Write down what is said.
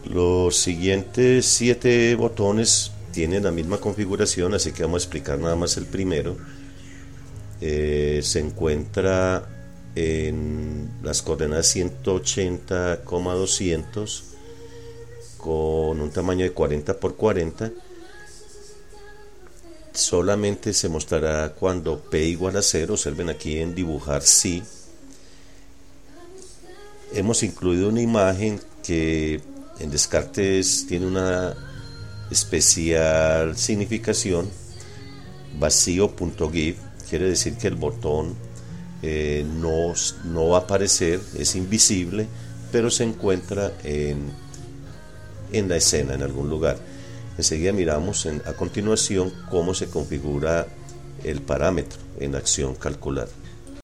Los siguientes 7 botones tienen la misma configuración, así que vamos a explicar nada más el primero. Se encuentra en las coordenadas 180,200 con un tamaño de 40 por 40. Solamente se mostrará cuando P igual a 0. Observen aquí en dibujar sí. Hemos incluido una imagen que en Descartes tiene una especial significación. Vacío.gif quiere decir que el botón no va a aparecer, es invisible, pero se encuentra en la escena, en algún lugar. Enseguida miramos a continuación cómo se configura el parámetro en acción calcular.